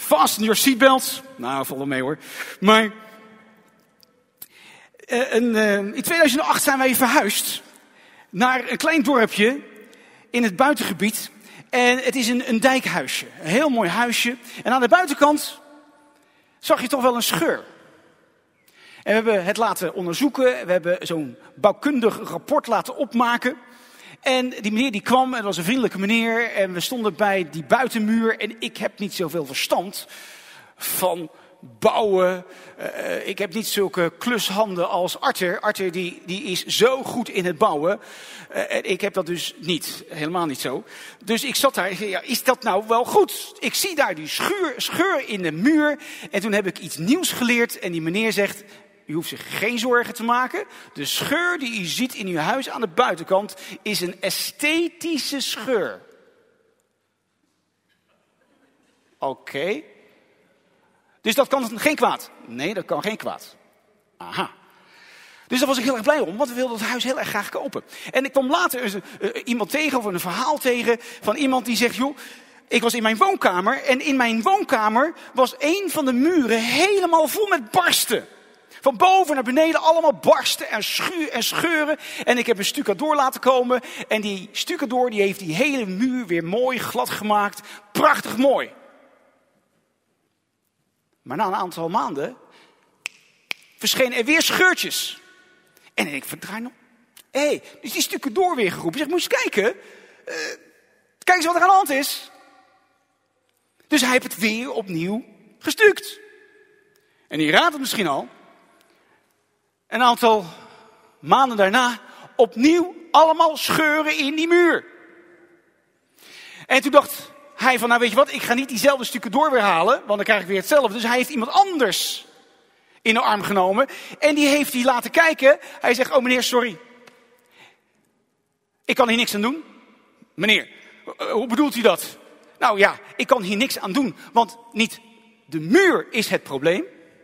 Fasten your seatbelts. Nou, valt wel mee hoor. Maar in 2008 zijn wij verhuisd naar een klein dorpje in het buitengebied. En het is een dijkhuisje. Een heel mooi huisje. En aan de buitenkant zag je toch wel een scheur. En we hebben het laten onderzoeken. We hebben zo'n bouwkundig rapport laten opmaken. En die meneer die kwam, en dat was een vriendelijke meneer. En we stonden bij die buitenmuur. En ik heb niet zoveel verstand van bouwen. Ik heb niet zulke klushanden als Arthur. Arthur die is zo goed in het bouwen. Ik heb dat dus niet. Helemaal niet zo. Dus ik zat daar en zei, ja, is dat nou wel goed? Ik zie daar die scheur in de muur. En toen heb ik iets nieuws geleerd. En die meneer zegt, u hoeft zich geen zorgen te maken. De scheur die u ziet in uw huis aan de buitenkant is een esthetische scheur. Oké. Dus dat kan geen kwaad? Nee, dat kan geen kwaad. Aha. Dus daar was ik heel erg blij om, want we wilden het huis heel erg graag kopen. En ik kwam later iemand tegen, of een verhaal tegen, van iemand die zegt, joh, ik was in mijn woonkamer en in mijn woonkamer was een van de muren helemaal vol met barsten. Van boven naar beneden allemaal barsten en scheuren. En ik heb een stucadoor laten komen. En die stucadoor die heeft die hele muur weer mooi glad gemaakt. Prachtig mooi. Maar na een aantal maanden verschenen er weer scheurtjes. En ik verdraai nog. Dus die stucadoor weer geroepen. Ik zeg, moet je eens kijken. Kijk eens wat er aan de hand is. Dus hij heeft het weer opnieuw gestuukt. En je raadt het misschien al. Een aantal maanden daarna opnieuw allemaal scheuren in die muur. En toen dacht hij van, nou weet je wat, ik ga niet diezelfde stukken door weer halen, want dan krijg ik weer hetzelfde. Dus hij heeft iemand anders in de arm genomen en die heeft die laten kijken. Hij zegt, oh meneer, sorry. Ik kan hier niks aan doen. Meneer, hoe bedoelt u dat? Nou ja, ik kan hier niks aan doen, want niet de muur is het probleem,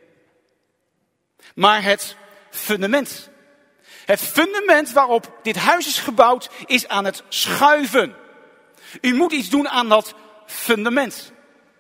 maar het fundament. Het fundament waarop dit huis is gebouwd is aan het schuiven. U moet iets doen aan dat fundament.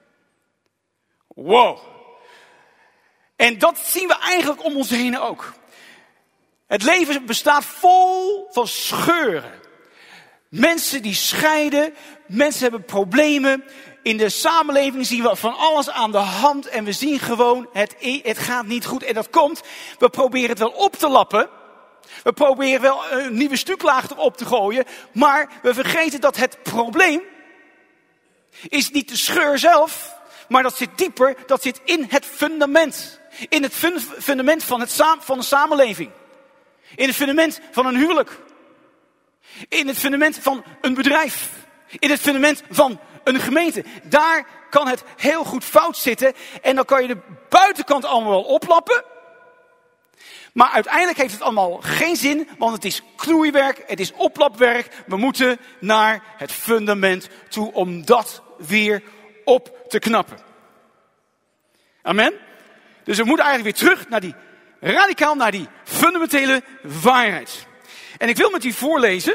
Wow. En dat zien we eigenlijk om ons heen ook. Het leven bestaat vol van scheuren. Mensen die scheiden, mensen hebben problemen. In de samenleving zien we van alles aan de hand en we zien gewoon, het gaat niet goed. En dat komt, we proberen het wel op te lappen. We proberen wel een nieuwe stuklaag erop te gooien. Maar we vergeten dat het probleem is niet de scheur zelf, maar dat zit dieper, dat zit in het fundament. In het fundament van de samenleving. In het fundament van een huwelijk. In het fundament van een bedrijf. In het fundament van een gemeente. Daar kan het heel goed fout zitten. En dan kan je de buitenkant allemaal wel oplappen. Maar uiteindelijk heeft het allemaal geen zin. Want het is knoeiwerk. Het is oplapwerk. We moeten naar het fundament toe om dat weer op te knappen. Amen. Dus we moeten eigenlijk weer terug naar die fundamentele waarheid. En ik wil met u voorlezen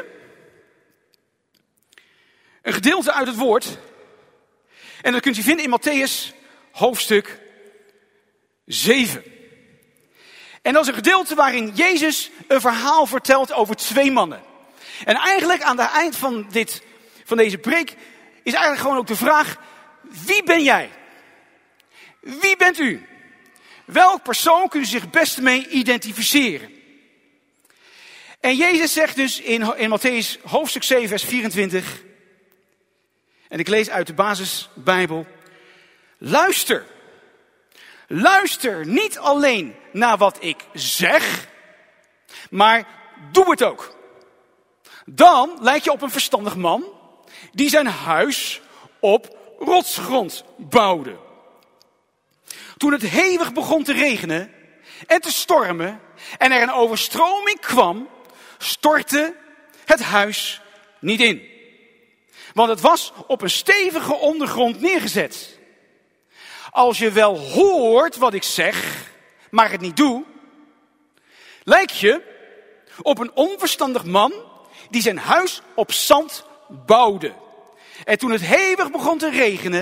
een gedeelte uit het woord. En dat kunt u vinden in Mattheüs hoofdstuk 7. En dat is een gedeelte waarin Jezus een verhaal vertelt over 2 mannen. En eigenlijk aan het eind van deze preek is eigenlijk gewoon ook de vraag: wie ben jij? Wie bent u? Welk persoon kun je zich het beste mee identificeren? En Jezus zegt dus in Mattheüs hoofdstuk 7 vers 24... En ik lees uit de basisbijbel. Luister. Luister niet alleen naar wat ik zeg, maar doe het ook. Dan lijk je op een verstandig man die zijn huis op rotsgrond bouwde. Toen het hevig begon te regenen en te stormen en er een overstroming kwam, stortte het huis niet in. Want het was op een stevige ondergrond neergezet. Als je wel hoort wat ik zeg, maar het niet doe, lijk je op een onverstandig man die zijn huis op zand bouwde. En toen het hevig begon te regenen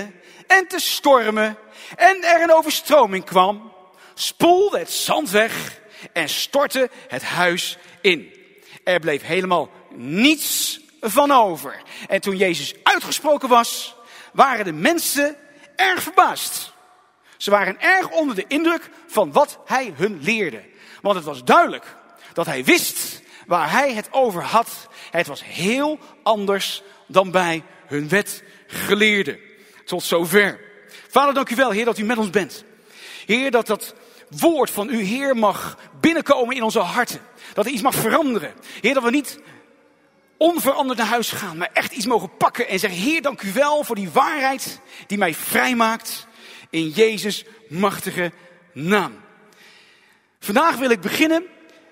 en te stormen en er een overstroming kwam, spoelde het zand weg en stortte het huis in. Er bleef helemaal niets van over. En toen Jezus uitgesproken was, waren de mensen erg verbaasd. Ze waren erg onder de indruk van wat hij hun leerde. Want het was duidelijk dat hij wist waar hij het over had. Het was heel anders dan bij hun wetgeleerden. Tot zover. Vader, dank u wel, Heer, dat u met ons bent. Heer, dat dat woord van u, Heer, mag binnenkomen in onze harten. Dat er iets mag veranderen. Heer, dat we niet onveranderd naar huis gaan, maar echt iets mogen pakken en zeggen, Heer, dank u wel voor die waarheid die mij vrijmaakt in Jezus' machtige naam. Vandaag wil ik beginnen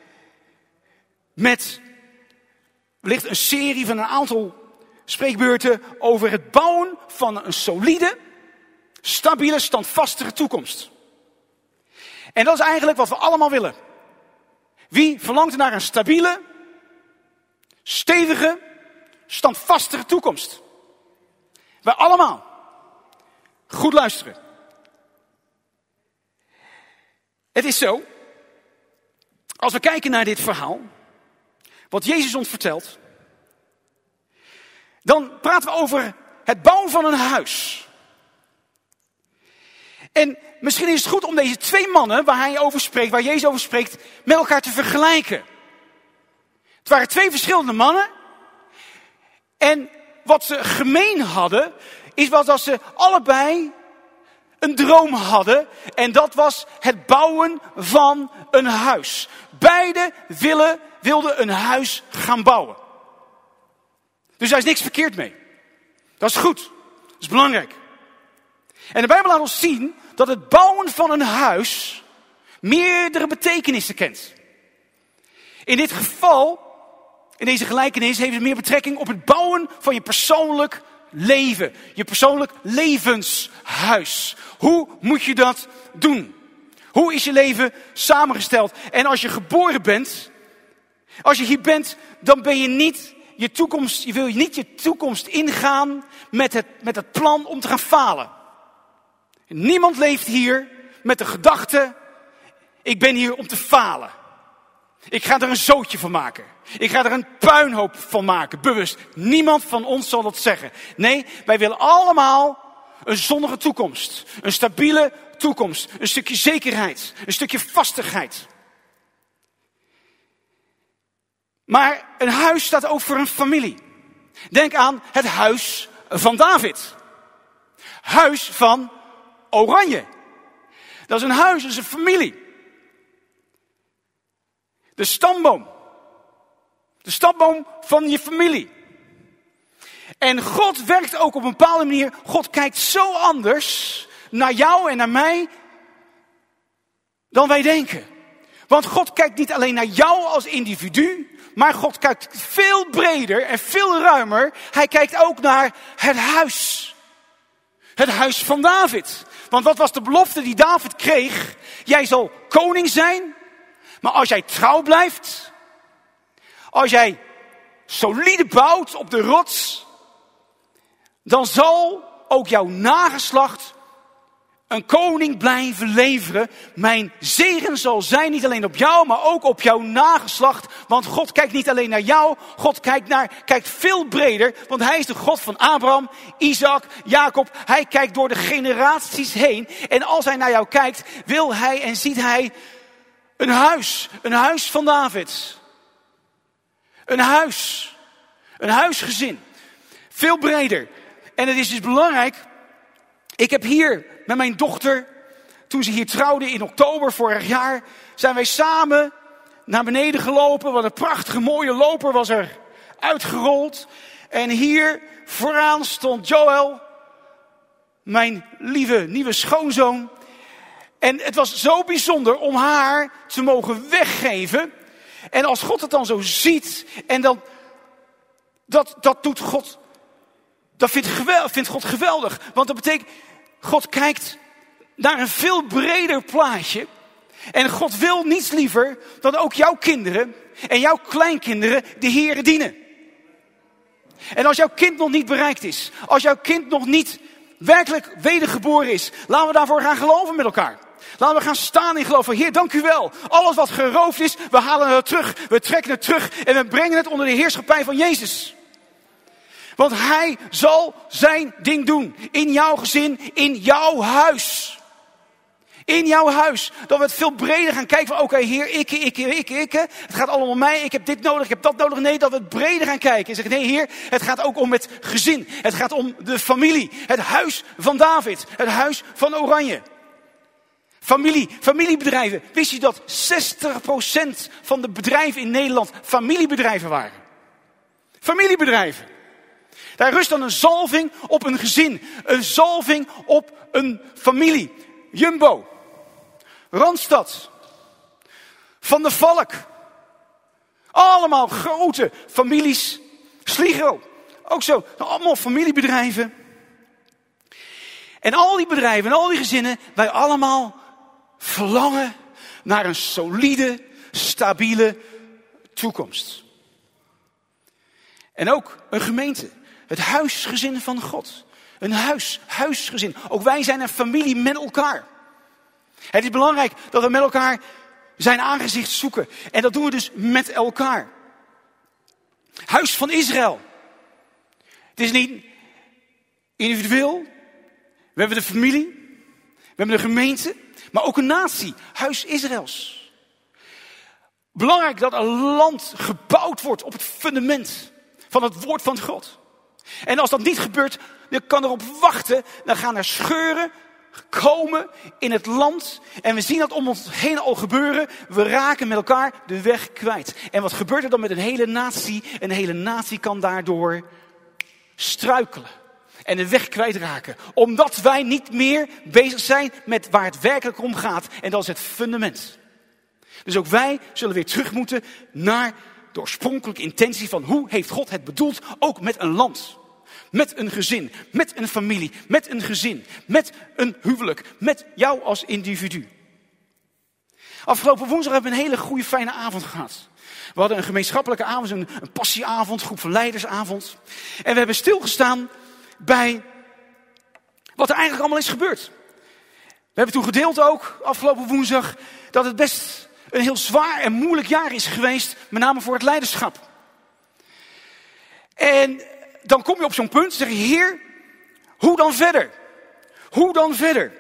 met wellicht een serie van een aantal spreekbeurten over het bouwen van een solide, stabiele, standvastige toekomst. En dat is eigenlijk wat we allemaal willen. Wie verlangt naar een stabiele, stevige, standvastige toekomst? Wij allemaal. Goed luisteren. Het is zo, als we kijken naar dit verhaal, wat Jezus ons vertelt, dan praten we over het bouwen van een huis. En misschien is het goed om deze twee mannen waar hij over spreekt, waar Jezus over spreekt, met elkaar te vergelijken. Het waren twee verschillende mannen. En wat ze gemeen hadden, is dat ze allebei een droom hadden. En dat was het bouwen van een huis. Beide wilden een huis gaan bouwen. Dus daar is niks verkeerd mee. Dat is goed. Dat is belangrijk. En de Bijbel laat ons zien dat het bouwen van een huis meerdere betekenissen kent. In dit geval, in deze gelijkenis, heeft het meer betrekking op het bouwen van je persoonlijk leven. Je persoonlijk levenshuis. Hoe moet je dat doen? Hoe is je leven samengesteld? En als je geboren bent, als je hier bent, dan ben je niet je toekomst, je wil niet je toekomst ingaan met het plan om te gaan falen. Niemand leeft hier met de gedachte, ik ben hier om te falen. Ik ga er een zootje van maken. Ik ga er een puinhoop van maken, bewust. Niemand van ons zal dat zeggen. Nee, wij willen allemaal een zonnige toekomst. Een stabiele toekomst. Een stukje zekerheid. Een stukje vastigheid. Maar een huis staat ook voor een familie. Denk aan het huis van David. Huis van Oranje. Dat is een huis, dat is een familie. De stamboom. De stamboom van je familie. En God werkt ook op een bepaalde manier. God kijkt zo anders naar jou en naar mij dan wij denken. Want God kijkt niet alleen naar jou als individu, maar God kijkt veel breder en veel ruimer. Hij kijkt ook naar het huis. Het huis van David. Want wat was de belofte die David kreeg? Jij zal koning zijn, maar als jij trouw blijft, als jij solide bouwt op de rots, dan zal ook jouw nageslacht een koning blijven leveren. Mijn zegen zal zijn niet alleen op jou, maar ook op jouw nageslacht. Want God kijkt niet alleen naar jou, God kijkt veel breder. Want hij is de God van Abraham, Isaac, Jacob. Hij kijkt door de generaties heen. En als hij naar jou kijkt, wil hij en ziet hij een huis van David. Een huisgezin. Veel breder. En het is dus belangrijk, ik heb hier met mijn dochter, toen ze hier trouwde in oktober vorig jaar, zijn wij samen naar beneden gelopen. Wat een prachtige mooie loper was er uitgerold. En hier vooraan stond Joël, mijn lieve nieuwe schoonzoon. En het was zo bijzonder om haar te mogen weggeven. En als God het dan zo ziet, en dan, dat doet God, dat vindt God geweldig. Want dat betekent, God kijkt naar een veel breder plaatje. En God wil niets liever dan ook jouw kinderen en jouw kleinkinderen de Heere dienen. En als jouw kind nog niet bereikt is, als jouw kind nog niet werkelijk wedergeboren is. Laten we daarvoor gaan geloven met elkaar. Laten we gaan staan in geloof van Heer, dank u wel. Alles wat geroofd is, we halen het terug. We trekken het terug en we brengen het onder de heerschappij van Jezus. Want hij zal zijn ding doen. In jouw gezin, in jouw huis. In jouw huis. Dat we het veel breder gaan kijken van oké, Heer, ik. Het gaat allemaal om mij. Ik heb dit nodig, ik heb dat nodig. Nee, dat we het breder gaan kijken. En zeggen, nee Heer, het gaat ook om het gezin. Het gaat om de familie. Het huis van David. Het huis van Oranje. Familiebedrijven. Wist je dat 60% van de bedrijven in Nederland familiebedrijven waren? Familiebedrijven. Daar rust dan een zalving op een gezin. Een zalving op een familie. Jumbo. Randstad. Van der Valk. Allemaal grote families. Sligro. Ook zo. Allemaal familiebedrijven. En al die bedrijven en al die gezinnen, wij allemaal verlangen naar een solide, stabiele toekomst. En ook een gemeente. Het huisgezin van God. Een huisgezin. Ook wij zijn een familie met elkaar. Het is belangrijk dat we met elkaar zijn aangezicht zoeken. En dat doen we dus met elkaar. Huis van Israël. Het is niet individueel. We hebben de familie. We hebben de gemeente. Maar ook een natie. Huis Israëls. Belangrijk dat een land gebouwd wordt op het fundament van het woord van God. En als dat niet gebeurt, dan kan erop wachten. Dan gaan er scheuren komen in het land. En we zien dat om ons heen al gebeuren. We raken met elkaar de weg kwijt. En wat gebeurt er dan met een hele natie? Een hele natie kan daardoor struikelen. En de weg kwijtraken. Omdat wij niet meer bezig zijn met waar het werkelijk om gaat. En dat is het fundament. Dus ook wij zullen weer terug moeten naar de oorspronkelijke intentie van hoe heeft God het bedoeld. Ook met een land. Met een gezin. Met een familie. Met een gezin. Met een huwelijk. Met jou als individu. Afgelopen woensdag hebben we een hele goede fijne avond gehad. We hadden een gemeenschappelijke avond. Een passieavond. Groep van leidersavond. En we hebben stilgestaan bij wat er eigenlijk allemaal is gebeurd. We hebben toen gedeeld ook, afgelopen woensdag, dat het best een heel zwaar en moeilijk jaar is geweest, met name voor het leiderschap. En dan kom je op zo'n punt en zeg je, Heer, hoe dan verder? Hoe dan verder?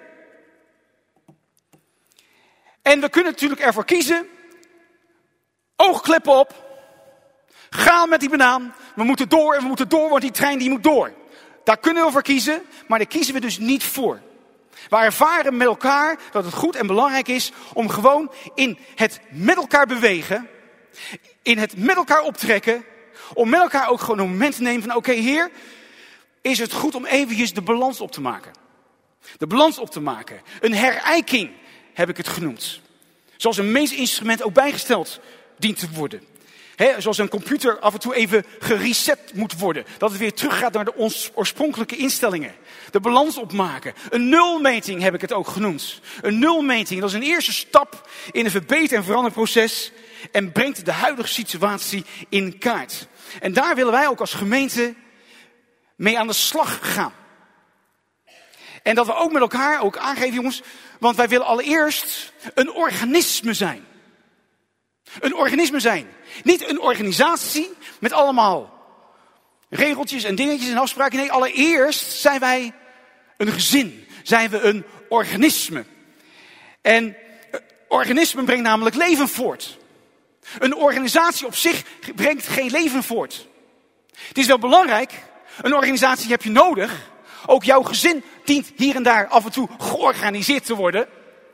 En we kunnen natuurlijk ervoor kiezen, oogkleppen op, gaan met die banaan, we moeten door, want die trein die moet door. Daar kunnen we voor kiezen, maar daar kiezen we dus niet voor. We ervaren met elkaar dat het goed en belangrijk is om gewoon in het met elkaar bewegen, in het met elkaar optrekken, om met elkaar ook gewoon een moment te nemen van oké, Heer, is het goed om eventjes de balans op te maken. De balans op te maken. Een herijking heb ik het genoemd. Zoals een meetinstrument ook bijgesteld dient te worden. Zoals een computer af en toe even gereset moet worden. Dat het weer teruggaat naar de oorspronkelijke instellingen. De balans opmaken. Een nulmeting heb ik het ook genoemd. Een nulmeting, dat is een eerste stap in een verbeter- en veranderproces. En brengt de huidige situatie in kaart. En daar willen wij ook als gemeente mee aan de slag gaan. En dat we ook met elkaar ook aangeven, jongens. Want wij willen allereerst een organisme zijn. Een organisme zijn. Niet een organisatie met allemaal regeltjes en dingetjes en afspraken. Nee, allereerst zijn wij een gezin. Zijn we een organisme. En organisme brengt namelijk leven voort. Een organisatie op zich brengt geen leven voort. Het is wel belangrijk. Een organisatie heb je nodig. Ook jouw gezin dient hier en daar af en toe georganiseerd te worden.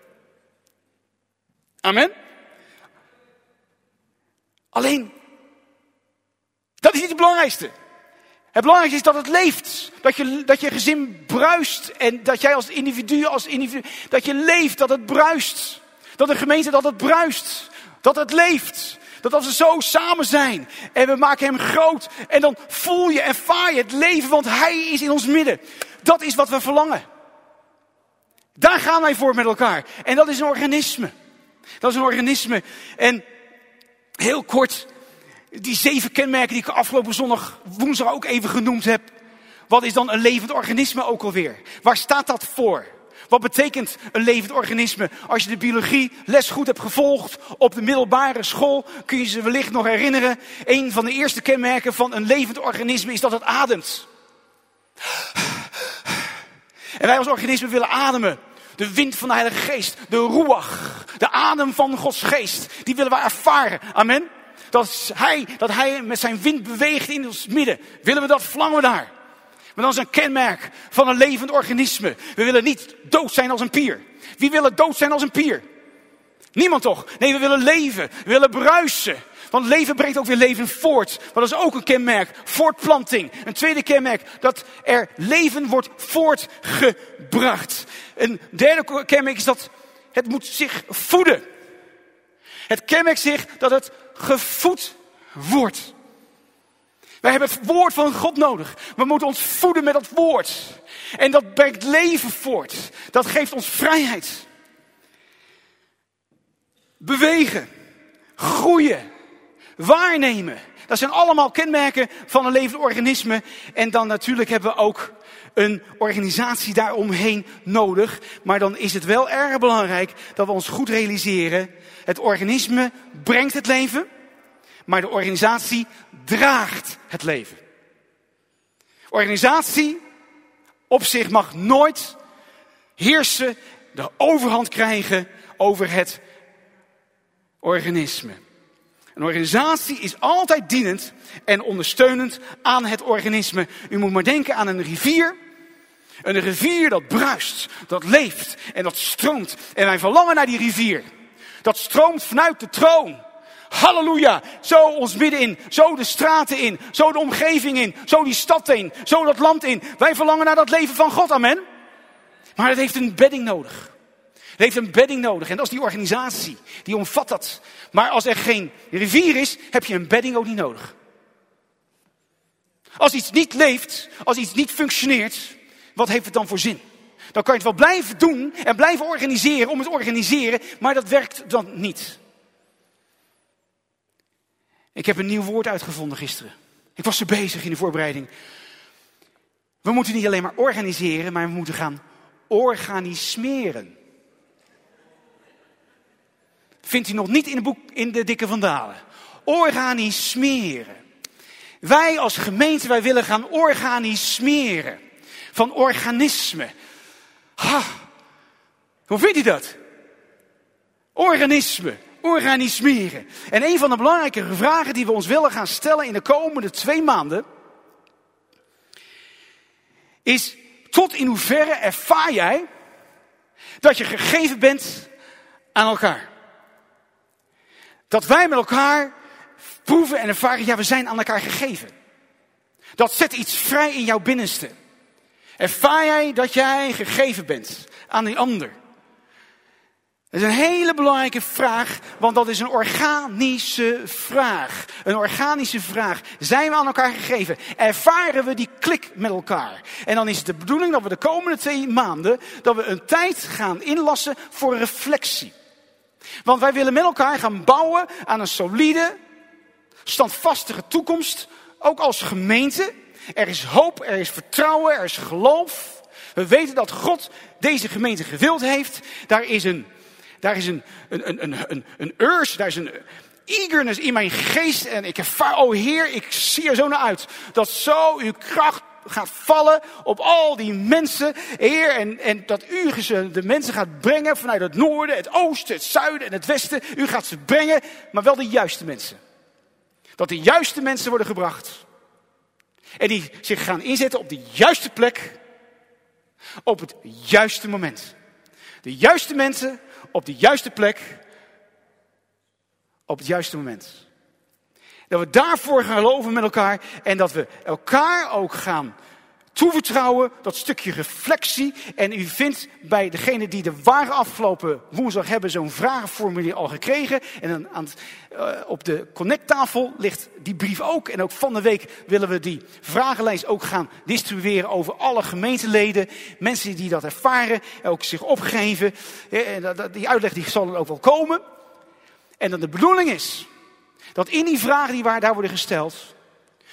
Amen. Alleen, dat is niet het belangrijkste. Het belangrijkste is dat het leeft. Dat je gezin bruist. En dat jij als individu, dat je leeft, dat het bruist. Dat de gemeente, dat het bruist. Dat het leeft. Dat als we zo samen zijn. En we maken hem groot. En dan voel je, ervaar je het leven. Want hij is in ons midden. Dat is wat we verlangen. Daar gaan wij voor met elkaar. En dat is een organisme. Dat is een organisme. En heel kort, die 7 kenmerken die ik afgelopen woensdag ook even genoemd heb. Wat is dan een levend organisme ook alweer? Waar staat dat voor? Wat betekent een levend organisme? Als je de biologie les goed hebt gevolgd op de middelbare school, kun je ze wellicht nog herinneren. Een van de eerste kenmerken van een levend organisme is dat het ademt. En wij als organisme willen ademen. De wind van de Heilige Geest, de ruach, de adem van Gods Geest, die willen we ervaren. Amen. Dat hij met zijn wind beweegt in ons midden. Willen we dat, verlangen we daar. Maar dat is een kenmerk van een levend organisme. We willen niet dood zijn als een pier. Wie wil dood zijn als een pier? Niemand toch? Nee, we willen leven. We willen bruisen. Want leven brengt ook weer leven voort. Maar dat is ook een kenmerk. Voortplanting. Een tweede kenmerk. Dat er leven wordt voortgebracht. Een derde kenmerk is dat het moet zich voeden. Het kenmerkt zich dat het gevoed wordt. Wij hebben het woord van God nodig. We moeten ons voeden met dat woord. En dat brengt leven voort. Dat geeft ons vrijheid. Bewegen. Groeien. Waarnemen. Dat zijn allemaal kenmerken van een levend organisme. En dan natuurlijk hebben we ook een organisatie daaromheen nodig. Maar dan is het wel erg belangrijk dat we ons goed realiseren. Het organisme brengt het leven. Maar de organisatie draagt het leven. Organisatie op zich mag nooit heersen, de overhand krijgen over het organisme. Een organisatie is altijd dienend en ondersteunend aan het organisme. U moet maar denken aan een rivier. Een rivier dat bruist, dat leeft en dat stroomt. En wij verlangen naar die rivier. Dat stroomt vanuit de troon. Halleluja, zo ons midden in, zo de straten in, zo de omgeving in, zo die stad in, zo dat land in. Wij verlangen naar dat leven van God, amen. Maar het heeft een bedding nodig. Het heeft een bedding nodig en dat is die organisatie, die omvat dat. Maar als er geen rivier is, heb je een bedding ook niet nodig. Als iets niet leeft, als iets niet functioneert, wat heeft het dan voor zin? Dan kan je het wel blijven doen en blijven organiseren om het te organiseren, maar dat werkt dan niet. Ik heb een nieuw woord uitgevonden gisteren. Ik was er bezig in de voorbereiding. We moeten niet alleen maar organiseren, maar we moeten gaan organismeren. Vindt u nog niet in het boek in de Dikke Van Dalen. Organismeren. Wij als gemeente, wij willen gaan organismeren. Van organisme. Ha, hoe vindt u dat? Organisme. Organismeren. En een van de belangrijke vragen die we ons willen gaan stellen in de komende 2 maanden is: tot in hoeverre ervaar jij dat je gegeven bent aan elkaar? Dat wij met elkaar proeven en ervaren, ja, we zijn aan elkaar gegeven. Dat zet iets vrij in jouw binnenste. Ervaar jij dat jij gegeven bent aan die ander? Dat is een hele belangrijke vraag, want dat is een organische vraag. Een organische vraag. Zijn we aan elkaar gegeven? Ervaren we die klik met elkaar? En dan is het de bedoeling dat we de komende 2 maanden, dat we een tijd gaan inlassen voor reflectie. Want wij willen met elkaar gaan bouwen aan een solide, standvastige toekomst. Ook als gemeente. Er is hoop, er is vertrouwen, er is geloof. We weten dat God deze gemeente gewild heeft. Daar is een urge, daar is een eagerness in mijn geest. En ik ervaar, oh Heer, ik zie er zo naar uit. Dat zo uw kracht gaat vallen op al die mensen, Heer. En dat u de mensen gaat brengen vanuit het noorden, het oosten, het zuiden en het westen. U gaat ze brengen, maar wel de juiste mensen. Dat de juiste mensen worden gebracht. En die zich gaan inzetten op de juiste plek. Op het juiste moment. De juiste mensen op de juiste plek. Op het juiste moment. Dat we daarvoor gaan geloven met elkaar. En dat we elkaar ook gaan toevertrouwen. Dat stukje reflectie. En u vindt bij degene die de ware afgelopen woensdag hebben zo'n vragenformulier al gekregen. En dan op de connecttafel ligt die brief ook. En ook van de week willen we die vragenlijst ook gaan distribueren over alle gemeenteleden. Mensen die dat ervaren en ook zich opgeven. Die uitleg die zal er ook wel komen. En dan de bedoeling is dat in die vragen die daar worden gesteld,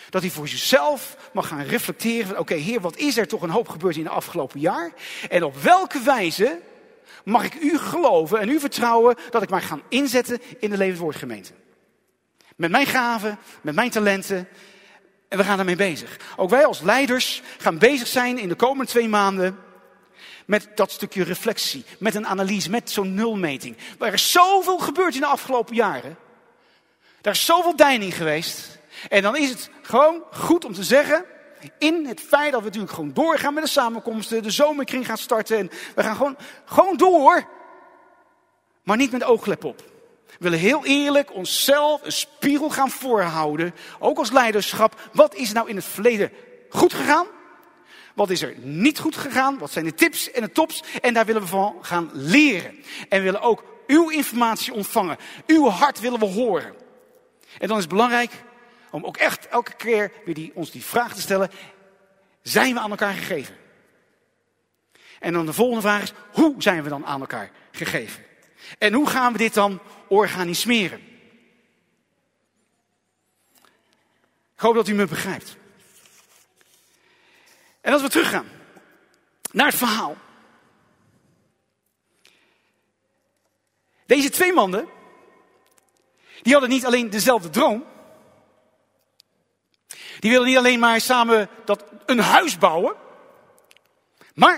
Dat hij voor zichzelf mag gaan reflecteren van, oké, Heer, wat is er toch een hoop gebeurd in het afgelopen jaar? En op welke wijze mag ik u geloven en u vertrouwen dat ik mij ga inzetten in de Levend Woord gemeente? Met mijn gaven, met mijn talenten. En we gaan daarmee bezig. Ook wij als leiders gaan bezig zijn in de komende 2 maanden met dat stukje reflectie, met een analyse, met zo'n nulmeting. Er is zoveel gebeurd in de afgelopen jaren. Daar is zoveel deining geweest. En dan is het gewoon goed om te zeggen, in het feit dat we natuurlijk gewoon doorgaan met de samenkomsten, de zomerkring gaat starten en we gaan gewoon door, maar niet met oogklep op. We willen heel eerlijk onszelf een spiegel gaan voorhouden, ook als leiderschap. Wat is nou in het verleden goed gegaan? Wat is er niet goed gegaan? Wat zijn de tips en de tops? En daar willen we van gaan leren. En we willen ook uw informatie ontvangen. Uw hart willen we horen. En dan is het belangrijk om ook echt elke keer weer ons die vraag te stellen. Zijn we aan elkaar gegeven? En dan de volgende vraag is, hoe zijn we dan aan elkaar gegeven? En hoe gaan we dit dan organiseren? Ik hoop dat u me begrijpt. En als we teruggaan naar het verhaal. Deze 2 mannen, die hadden niet alleen dezelfde droom. Die wilden niet alleen maar samen een huis bouwen. Maar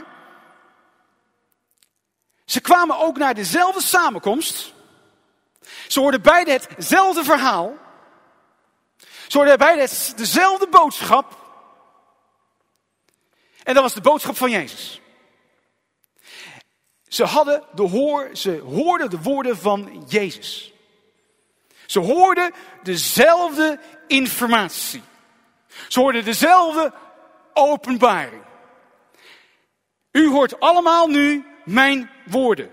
ze kwamen ook naar dezelfde samenkomst. Ze hoorden beide hetzelfde verhaal. Ze hoorden beide dezelfde boodschap. En dat was de boodschap van Jezus. Ze hoorden de woorden van Jezus. Ze hoorden dezelfde informatie. Ze hoorden dezelfde openbaring. U hoort allemaal nu mijn woorden.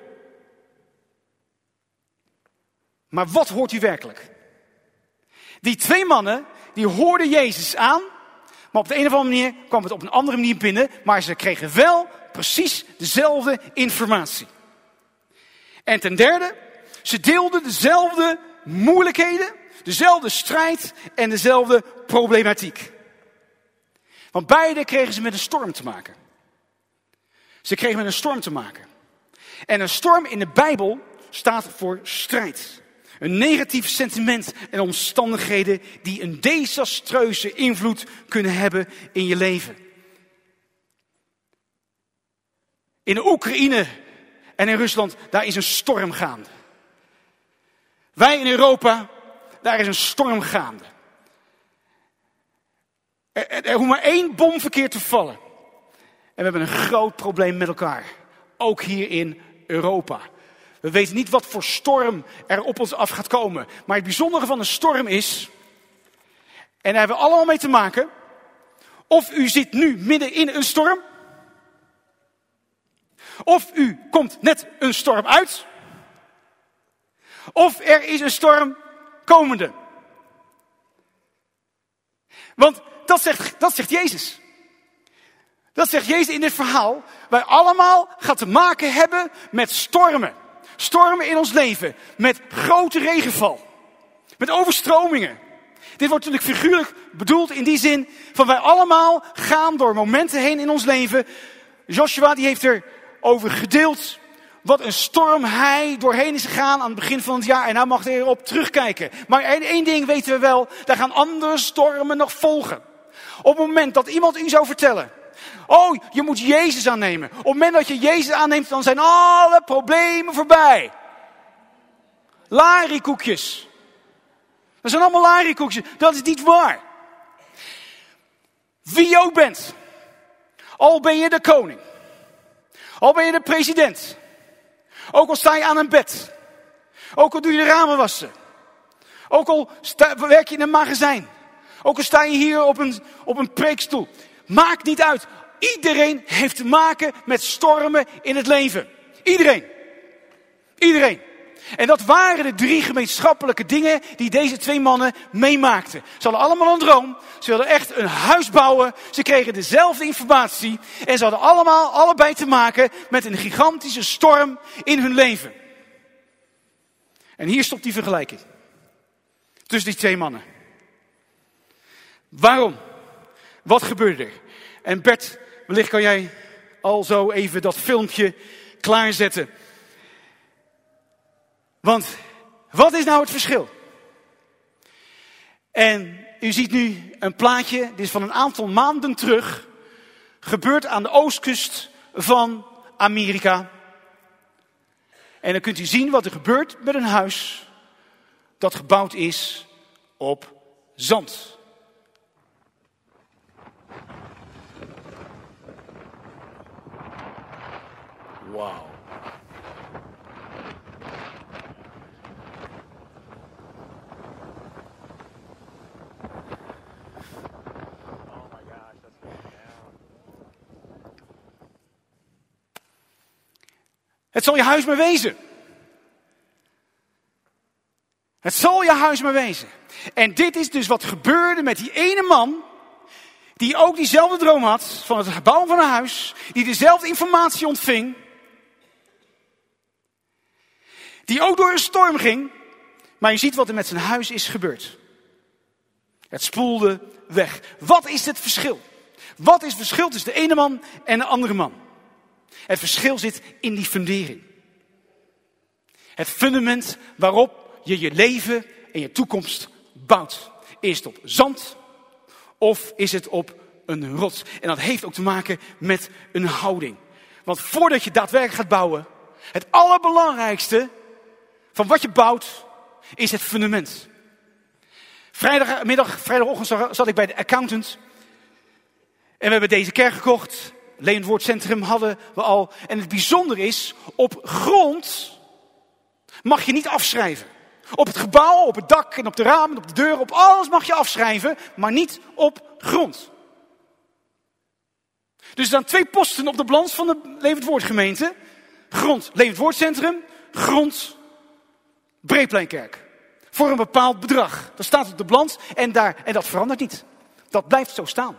Maar wat hoort u werkelijk? Die 2 mannen, die hoorden Jezus aan. Maar op de een of andere manier kwam het op een andere manier binnen. Maar ze kregen wel precies dezelfde informatie. En ten derde, ze deelden dezelfde moeilijkheden, dezelfde strijd en dezelfde problematiek. Want beide kregen ze met een storm te maken. Ze kregen met een storm te maken. En een storm in de Bijbel staat voor strijd. Een negatief sentiment en omstandigheden die een desastreuze invloed kunnen hebben in je leven. In de Oekraïne en in Rusland, daar is een storm gaande. Wij in Europa, daar is een storm gaande. Er hoeft maar 1 bom verkeerd te vallen. En we hebben een groot probleem met elkaar. Ook hier in Europa. We weten niet wat voor storm er op ons af gaat komen. Maar het bijzondere van een storm is, en daar hebben we allemaal mee te maken, of u zit nu midden in een storm, of u komt net een storm uit, of er is een storm komende. Want dat zegt Jezus. Dat zegt Jezus in dit verhaal. Wij allemaal gaan te maken hebben met stormen. Stormen in ons leven. Met grote regenval. Met overstromingen. Dit wordt natuurlijk figuurlijk bedoeld in die zin van wij allemaal gaan door momenten heen in ons leven. Joshua die heeft erover gedeeld wat een storm hij doorheen is gegaan aan het begin van het jaar. En hij mag erop terugkijken. Maar één ding weten we wel, daar gaan andere stormen nog volgen. Op het moment dat iemand u zou vertellen, oh, je moet Jezus aannemen. Op het moment dat je Jezus aanneemt, dan zijn alle problemen voorbij. Lariekoekjes. Dat zijn allemaal lariekoekjes. Dat is niet waar. Wie je ook bent. Al ben je de koning. Al ben je de president. Ook al sta je aan een bed. Ook al doe je de ramen wassen. Ook al werk je in een magazijn. Ook al sta je hier op een preekstoel. Maakt niet uit. Iedereen heeft te maken met stormen in het leven. Iedereen. Iedereen. En dat waren de 3 gemeenschappelijke dingen die deze 2 mannen meemaakten. Ze hadden allemaal een droom. Ze wilden echt een huis bouwen. Ze kregen dezelfde informatie. En ze hadden allebei te maken met een gigantische storm in hun leven. En hier stopt die vergelijking. Tussen die 2 mannen. Waarom? Wat gebeurde er? En Bert, wellicht kan jij al zo even dat filmpje klaarzetten. Want wat is nou het verschil? En u ziet nu een plaatje, dit is van een aantal maanden terug. Gebeurt aan de oostkust van Amerika. En dan kunt u zien wat er gebeurt met een huis dat gebouwd is op zand. Wauw. Het zal je huis maar wezen. Het zal je huis maar wezen. En dit is dus wat gebeurde met die ene man, die ook diezelfde droom had van het bouwen van een huis, die dezelfde informatie ontving, die ook door een storm ging, maar je ziet wat er met zijn huis is gebeurd. Het spoelde weg. Wat is het verschil? Wat is het verschil tussen de ene man en de andere man? Het verschil zit in die fundering. Het fundament waarop je je leven en je toekomst bouwt. Is het op zand of is het op een rots? En dat heeft ook te maken met een houding. Want voordat je daadwerkelijk gaat bouwen, het allerbelangrijkste van wat je bouwt is het fundament. Vrijdagochtend zat ik bij de accountant. En we hebben deze kerk gekocht. Levend Woord Centrum hadden we al. En het bijzondere is, op grond mag je niet afschrijven. Op het gebouw, op het dak en op de ramen, op de deuren, op alles mag je afschrijven, maar niet op grond. Dus er staan 2 posten op de balans van de Levend Woord gemeente. Grond, Levend Woord Centrum, grond, Breepleinkerk. Voor een bepaald bedrag. Dat staat op de balans en dat verandert niet. Dat blijft zo staan.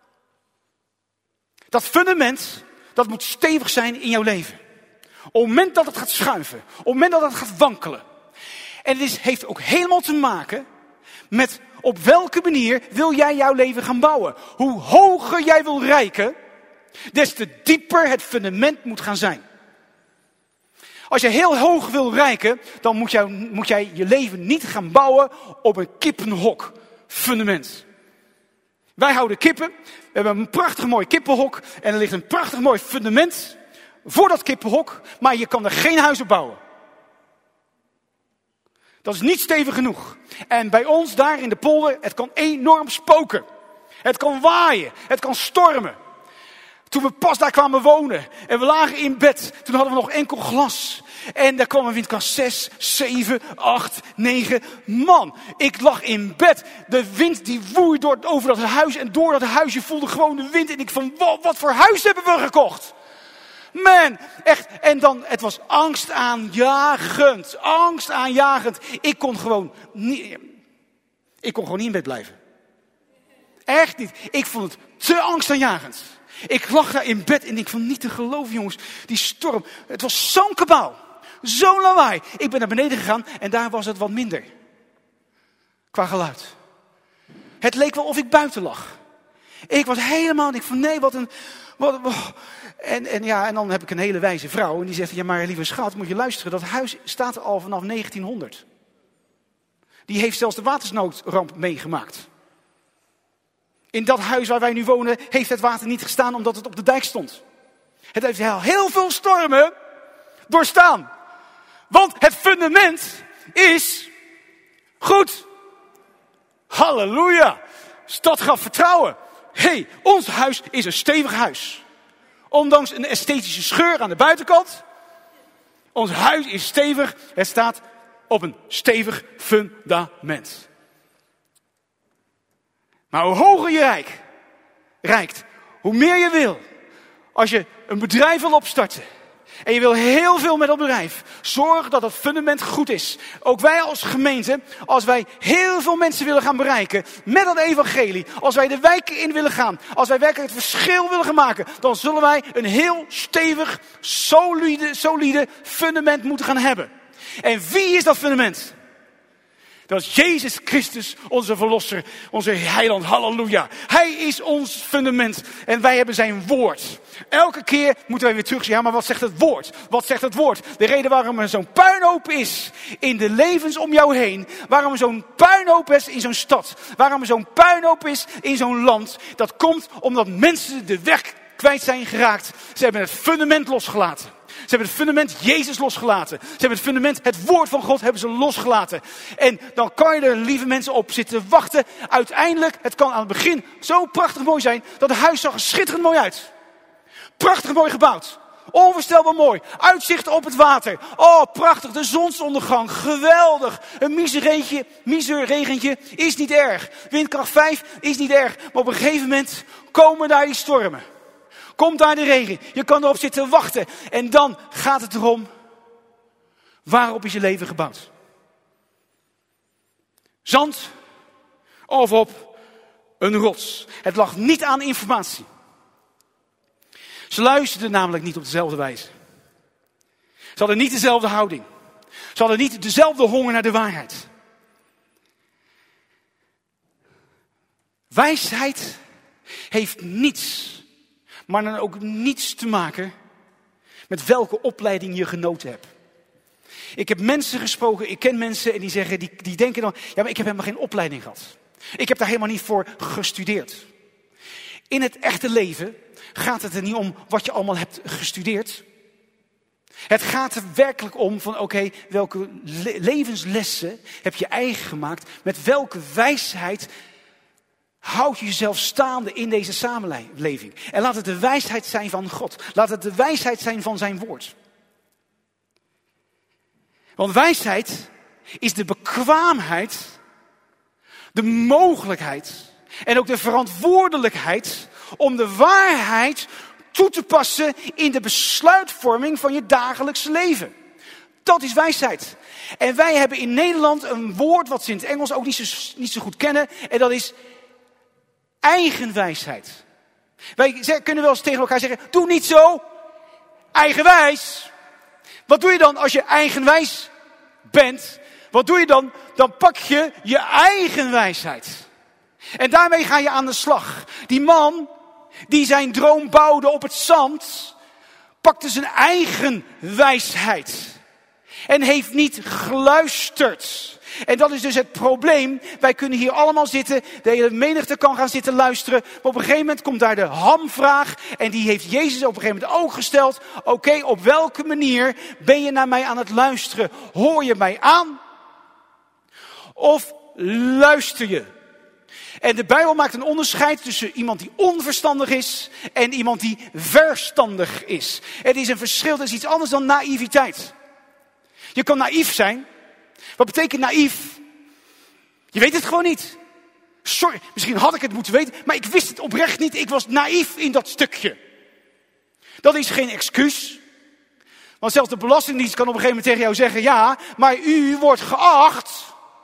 Dat fundament, dat moet stevig zijn in jouw leven. Op het moment dat het gaat schuiven, op het moment dat het gaat wankelen. En het heeft ook helemaal te maken met op welke manier wil jij jouw leven gaan bouwen. Hoe hoger jij wil reiken, des te dieper het fundament moet gaan zijn. Als je heel hoog wil reiken, dan moet jij je leven niet gaan bouwen op een kippenhok fundament. Wij houden kippen. We hebben een prachtig mooi kippenhok. En er ligt een prachtig mooi fundament voor dat kippenhok. Maar je kan er geen huis op bouwen. Dat is niet stevig genoeg. En bij ons daar in de polder, het kan enorm spoken. Het kan waaien. Het kan stormen. Toen we pas daar kwamen wonen en we lagen in bed, toen hadden we nog enkel glas. En daar kwam een windkracht 6, 7, 8, 9. Man, ik lag in bed. De wind die woei over dat huis en door dat huis, je voelde gewoon de wind. En ik van, wow, wat voor huis hebben we gekocht? Man, echt. En dan, het was angstaanjagend. Angstaanjagend. Ik kon gewoon niet in bed blijven. Echt niet. Ik vond het te angstaanjagend. Ik lag daar in bed en ik vond niet te geloven, jongens. Die storm. Het was zo'n kabaal. Zo'n lawaai. Ik ben naar beneden gegaan en daar was het wat minder. Qua geluid. Het leek wel of ik buiten lag. Ik was helemaal, ik van nee, en dan heb ik een hele wijze vrouw en die zegt, ja maar lieve schat, moet je luisteren. Dat huis staat er al vanaf 1900. Die heeft zelfs de watersnoodramp meegemaakt. In dat huis waar wij nu wonen heeft het water niet gestaan omdat het op de dijk stond. Het heeft heel veel stormen doorstaan. Want het fundament is goed. Halleluja. Dat gaf vertrouwen. Hey, ons huis is een stevig huis. Ondanks een esthetische scheur aan de buitenkant. Ons huis is stevig. Het staat op een stevig fundament. Maar hoe hoger je reikt, hoe meer je wil. Als je een bedrijf wil opstarten en je wil heel veel met dat bedrijf, zorg dat het fundament goed is. Ook wij als gemeente, als wij heel veel mensen willen gaan bereiken met dat evangelie, als wij de wijken in willen gaan, als wij werkelijk het verschil willen gaan maken, dan zullen wij een heel stevig, solide fundament moeten gaan hebben. En wie is dat fundament? Dat is Jezus Christus, onze verlosser, onze heiland. Halleluja. Hij is ons fundament en wij hebben zijn woord. Elke keer moeten wij weer terug zeggen, ja, maar wat zegt het woord? Wat zegt het woord? De reden waarom er zo'n puinhoop is in de levens om jou heen. Waarom er zo'n puinhoop is in zo'n stad. Waarom er zo'n puinhoop is in zo'n land. Dat komt omdat mensen de weg kwijt zijn geraakt. Ze hebben het fundament losgelaten. Ze hebben het fundament Jezus losgelaten. Ze hebben het fundament, het woord van God, hebben ze losgelaten. En dan kan je er, lieve mensen, op zitten wachten. Uiteindelijk, het kan aan het begin zo prachtig mooi zijn, dat het huis zag er schitterend mooi uit. Prachtig mooi gebouwd. Onvoorstelbaar mooi. Uitzicht op het water. Oh, prachtig. De zonsondergang. Geweldig. Een miser regentje is niet erg. Windkracht 5 is niet erg. Maar op een gegeven moment komen daar die stormen. Komt daar de regen. Je kan erop zitten wachten. En dan gaat het erom. Waarop is je leven gebouwd? Zand of op een rots? Het lag niet aan informatie. Ze luisterden namelijk niet op dezelfde wijze. Ze hadden niet dezelfde houding. Ze hadden niet dezelfde honger naar de waarheid. Wijsheid heeft niets, maar dan ook niets te maken met welke opleiding je genoten hebt. Ik heb mensen gesproken, ik ken mensen en die zeggen, die denken dan, ja, maar ik heb helemaal geen opleiding gehad. Ik heb daar helemaal niet voor gestudeerd. In het echte leven gaat het er niet om wat je allemaal hebt gestudeerd. Het gaat er werkelijk om van oké, welke levenslessen heb je eigen gemaakt? Met welke wijsheid houd je jezelf staande in deze samenleving? En laat het de wijsheid zijn van God. Laat het de wijsheid zijn van zijn woord. Want wijsheid is de bekwaamheid, de mogelijkheid en ook de verantwoordelijkheid om de waarheid toe te passen in de besluitvorming van je dagelijkse leven. Dat is wijsheid. En wij hebben in Nederland een woord wat ze in het Engels ook niet zo goed kennen. En dat is eigenwijsheid. Wij kunnen wel eens tegen elkaar zeggen, doe niet zo eigenwijs. Wat doe je dan als je eigenwijs bent? Wat doe je dan? Dan pak je je eigen wijsheid. En daarmee ga je aan de slag. Die man die zijn droom bouwde op het zand, pakte zijn eigen wijsheid. En heeft niet geluisterd. En dat is dus het probleem. Wij kunnen hier allemaal zitten. De hele menigte kan gaan zitten luisteren. Maar op een gegeven moment komt daar de hamvraag. En die heeft Jezus op een gegeven moment ook gesteld. Oké, op welke manier ben je naar mij aan het luisteren? Hoor je mij aan? Of luister je? En de Bijbel maakt een onderscheid tussen iemand die onverstandig is en iemand die verstandig is. Het is een verschil, het is iets anders dan naïviteit. Je kan naïef zijn. Wat betekent naïef? Je weet het gewoon niet. Sorry, misschien had ik het moeten weten, maar ik wist het oprecht niet. Ik was naïef in dat stukje. Dat is geen excuus. Want zelfs de Belastingdienst kan op een gegeven moment tegen jou zeggen, ja, maar u wordt geacht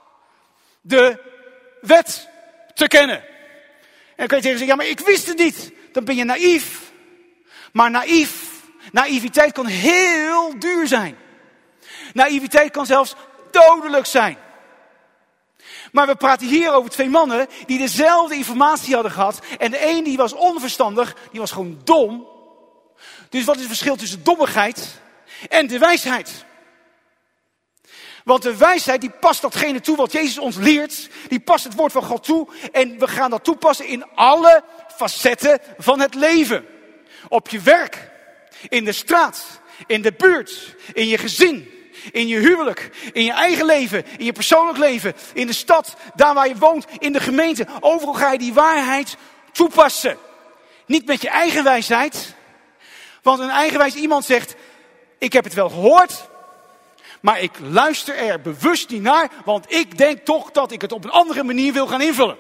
de wet te kennen. En dan kan je tegen zeggen, ja, maar ik wist het niet. Dan ben je naïef. Maar naïviteit kan heel duur zijn. Naïviteit kan zelfs dodelijk zijn. Maar we praten hier over twee mannen die dezelfde informatie hadden gehad. En de een die was onverstandig, die was gewoon dom. Dus wat is het verschil tussen dommigheid en de wijsheid? Want de wijsheid die past datgene toe wat Jezus ons leert. Die past het woord van God toe. En we gaan dat toepassen in alle facetten van het leven. Op je werk, in de straat, in de buurt, in je gezin, in je huwelijk, in je eigen leven, in je persoonlijk leven, in de stad, daar waar je woont, in de gemeente. Overal ga je die waarheid toepassen. Niet met je eigen wijsheid. Want een eigenwijs iemand zegt, ik heb het wel gehoord, maar ik luister er bewust niet naar, want ik denk toch dat ik het op een andere manier wil gaan invullen.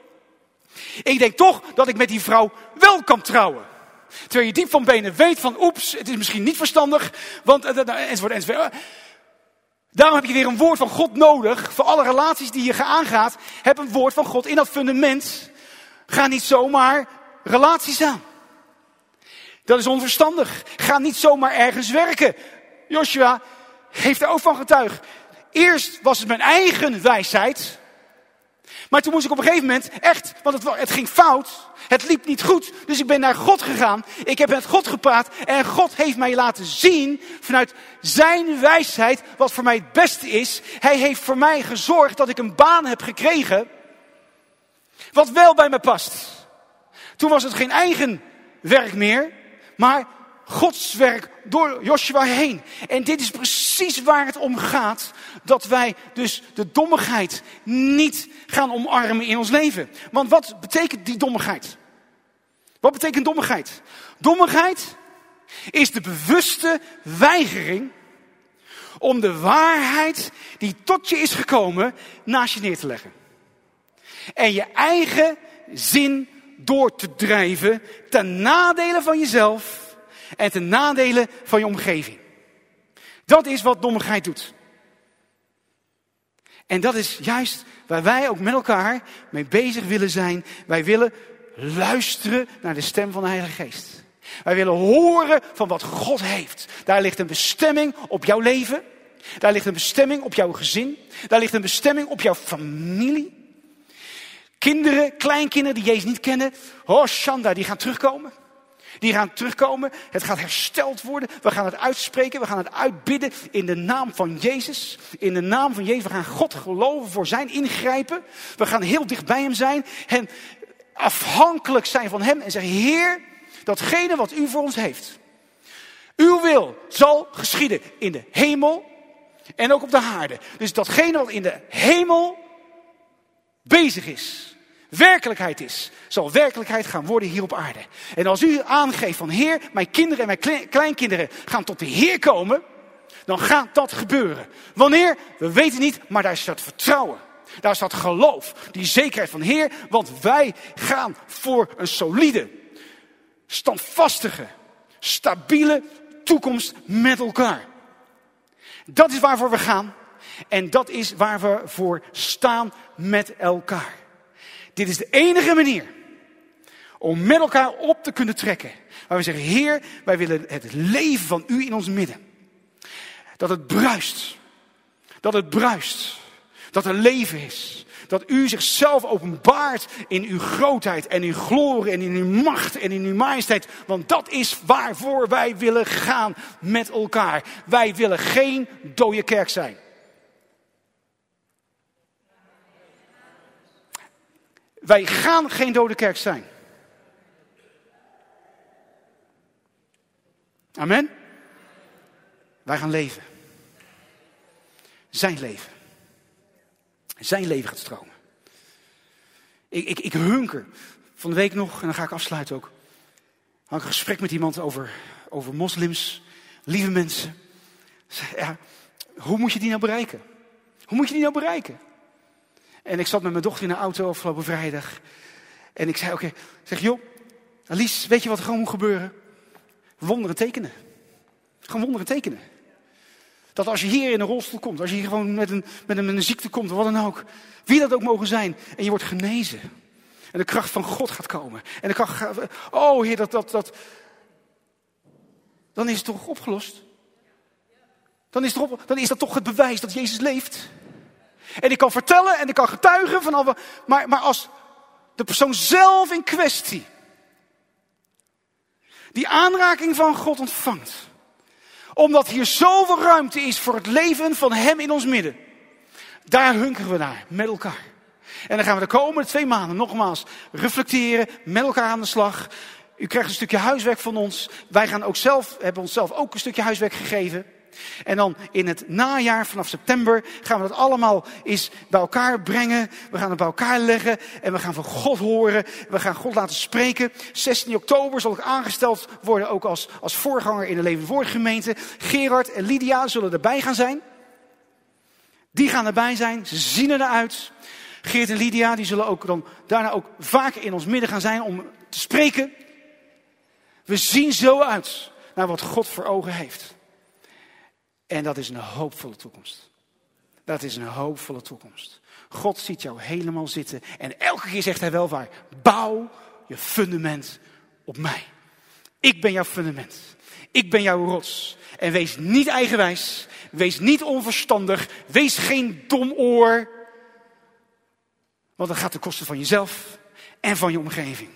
Ik denk toch dat ik met die vrouw wel kan trouwen. Terwijl je diep van benen weet van, oeps, het is misschien niet verstandig, want enzovoort. Daarom heb je weer een woord van God nodig. Voor alle relaties die je aangaat, heb een woord van God in dat fundament. Ga niet zomaar relaties aan. Dat is onverstandig. Ga niet zomaar ergens werken. Joshua heeft er ook van getuigd. Eerst was het mijn eigen wijsheid. Maar toen moest ik op een gegeven moment echt, want het ging fout. Het liep niet goed. Dus ik ben naar God gegaan. Ik heb met God gepraat. En God heeft mij laten zien vanuit zijn wijsheid wat voor mij het beste is. Hij heeft voor mij gezorgd dat ik een baan heb gekregen. Wat wel bij me past. Toen was het geen eigen werk meer. Maar Gods werk door Joshua heen. En dit is precies waar het om gaat. Dat wij dus de dommigheid niet gaan omarmen in ons leven. Want wat betekent die dommigheid? Wat betekent dommigheid? Dommigheid is de bewuste weigering om de waarheid die tot je is gekomen naast je neer te leggen. En je eigen zin door te drijven ten nadele van jezelf en ten nadele van je omgeving. Dat is wat dommigheid doet. En dat is juist waar wij ook met elkaar mee bezig willen zijn. Wij willen luisteren naar de stem van de Heilige Geest. Wij willen horen van wat God heeft. Daar ligt een bestemming op jouw leven. Daar ligt een bestemming op jouw gezin. Daar ligt een bestemming op jouw familie. Kinderen, kleinkinderen die Jezus niet kennen. Oh, Shanda, die gaan terugkomen. Die gaan terugkomen. Het gaat hersteld worden. We gaan het uitspreken. We gaan het uitbidden in de naam van Jezus. In de naam van Jezus. We gaan God geloven voor zijn ingrijpen. We gaan heel dicht bij hem zijn. En afhankelijk zijn van hem. En zeggen, Heer, datgene wat u voor ons heeft. Uw wil zal geschieden in de hemel en ook op de aarde. Dus datgene wat in de hemel bezig is, werkelijkheid is, zal werkelijkheid gaan worden hier op aarde. En als u aangeeft van Heer, mijn kinderen en mijn kleinkinderen gaan tot de Heer komen, dan gaat dat gebeuren. Wanneer? We weten niet, maar daar staat vertrouwen. Daar staat geloof, die zekerheid van Heer, want wij gaan voor een solide, standvastige, stabiele toekomst met elkaar. Dat is waarvoor we gaan en dat is waar we voor staan met elkaar. Dit is de enige manier om met elkaar op te kunnen trekken. Waar we zeggen, Heer, wij willen het leven van u in ons midden. Dat het bruist. Dat het bruist. Dat er leven is. Dat u zichzelf openbaart in uw grootheid en uw glorie en in uw macht en in uw majesteit. Want dat is waarvoor wij willen gaan met elkaar. Wij willen geen dode kerk zijn. Wij gaan geen dode kerk zijn. Amen. Wij gaan leven. Zijn leven. Zijn leven gaat stromen. Ik hunker. Van de week nog, en dan ga ik afsluiten ook. Had ik een gesprek met iemand over moslims. Lieve mensen. Ja, hoe moet je die nou bereiken? Hoe moet je die nou bereiken? En ik zat met mijn dochter in de auto afgelopen vrijdag. En ik zei, oké, zeg joh, Alice, weet je wat er gewoon moet gebeuren? Wonderen tekenen. Gewoon wonderen tekenen. Dat als je hier in een rolstoel komt, als je hier gewoon met een ziekte komt, of wat dan ook. Wie dat ook mogen zijn. En je wordt genezen. En de kracht van God gaat komen. En de kracht gaat, oh Heer, dan is het toch opgelost. Dan is dat toch het bewijs dat Jezus leeft. En ik kan vertellen en ik kan getuigen van al. Maar als de persoon zelf in kwestie die aanraking van God ontvangt. Omdat hier zoveel ruimte is voor het leven van hem in ons midden. Daar hunkeren we naar, met elkaar. En dan gaan we de komende 2 maanden nogmaals reflecteren, met elkaar aan de slag. U krijgt een stukje huiswerk van ons. Wij hebben onszelf ook een stukje huiswerk gegeven. En dan in het najaar, vanaf september, gaan we dat allemaal eens bij elkaar brengen. We gaan het bij elkaar leggen en we gaan van God horen. We gaan God laten spreken. 16 oktober zal ik aangesteld worden, ook als voorganger in de Levend Woord gemeente. Gerard en Lydia zullen erbij gaan zijn. Die gaan erbij zijn, ze zien er naar uit. Geert en Lydia, die zullen ook dan daarna ook vaker in ons midden gaan zijn om te spreken. We zien zo uit naar wat God voor ogen heeft. En dat is een hoopvolle toekomst. Dat is een hoopvolle toekomst. God ziet jou helemaal zitten. En elke keer zegt hij wel waar. Bouw je fundament op mij. Ik ben jouw fundament. Ik ben jouw rots. En wees niet eigenwijs. Wees niet onverstandig. Wees geen domoor. Want dat gaat ten koste van jezelf en van je omgeving.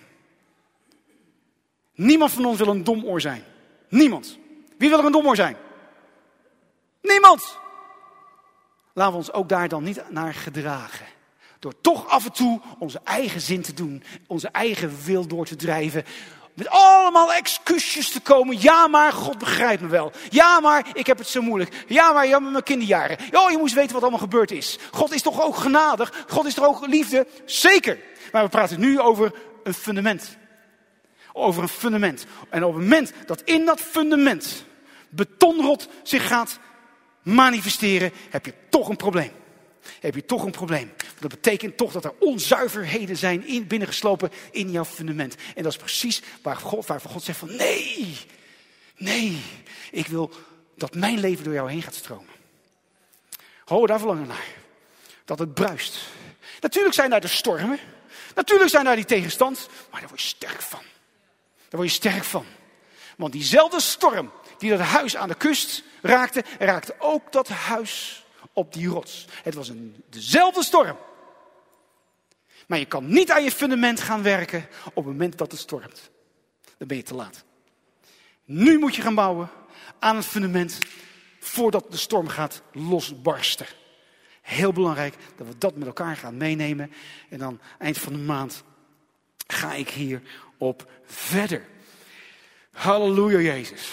Niemand van ons wil een domoor zijn. Niemand. Wie wil er een domoor zijn? Niemand. Laten we ons ook daar dan niet naar gedragen. Door toch af en toe onze eigen zin te doen. Onze eigen wil door te drijven. Met allemaal excuusjes te komen. Ja, maar God begrijpt me wel. Ja, maar ik heb het zo moeilijk. Ja, maar met mijn kinderjaren. Oh, je moest weten wat allemaal gebeurd is. God is toch ook genadig? God is toch ook liefde? Zeker. Maar we praten nu over een fundament. Over een fundament. En op het moment dat in dat fundament betonrot zich gaat manifesteren, heb je toch een probleem. Heb je toch een probleem. Dat betekent toch dat er onzuiverheden zijn binnengeslopen in jouw fundament. En dat is precies waarvan God zegt van nee, ik wil dat mijn leven door jou heen gaat stromen. Hou daar verlangen naar. Dat het bruist. Natuurlijk zijn daar de stormen. Natuurlijk zijn daar die tegenstand. Maar daar word je sterk van. Daar word je sterk van. Want diezelfde storm die dat huis aan de kust raakte ook dat huis op die rots. Het was dezelfde storm. Maar je kan niet aan je fundament gaan werken op het moment dat het stormt. Dan ben je te laat. Nu moet je gaan bouwen aan het fundament voordat de storm gaat losbarsten. Heel belangrijk dat we dat met elkaar gaan meenemen. En dan eind van de maand ga ik hierop verder. Halleluja, Jezus.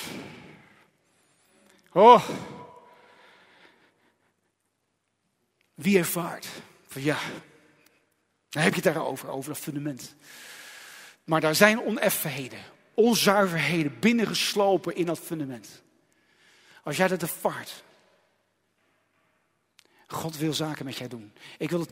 Oh. Wie ervaart van ja, dan heb je het daarover, over dat fundament. Maar daar zijn oneffenheden, onzuiverheden binnengeslopen in dat fundament. Als jij dat ervaart, God wil zaken met jij doen. Ik wil het